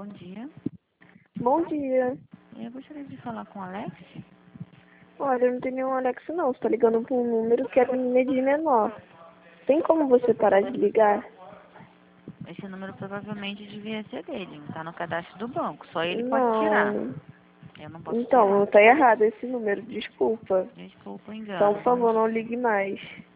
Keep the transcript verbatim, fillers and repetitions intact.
bom dia. Bom dia. Eu gostaria de falar com o Alex. Olha, eu não tenho nenhum Alex não. Você tá ligando para um número que é menina de menor. Tem como você parar de ligar? Esse número provavelmente devia ser dele. Não tá no cadastro do banco. Só ele pode tirar. Não. Eu não posso Então, tirar. tá errado esse número, desculpa. Desculpa o Então, engano. por Bom favor, dia. não ligue mais.